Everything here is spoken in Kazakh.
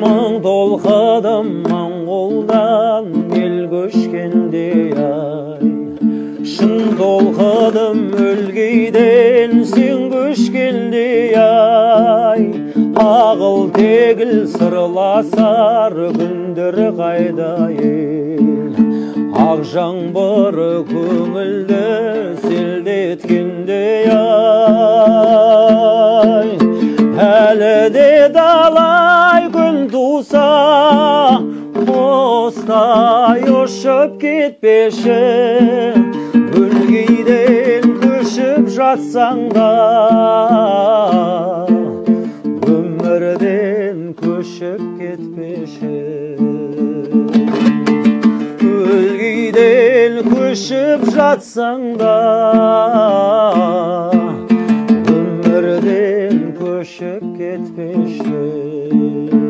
мың толқыдым Моңғолдан ел көшкенде ай. Шын толқыдым өлгейден сен көшкенде ай. Ағыл тегіл сырласар күндер қайда ел. Ақ жаңбыр көңілді селдеткенде ай. Әлі де далай күн туса, құстай ұшып кетпеші. Өлгейден көшіп жатсаң да, өмірден көшіп кетпеші. Өлгейден көшіп жатсаң да, өмірден көшіп кетпеші.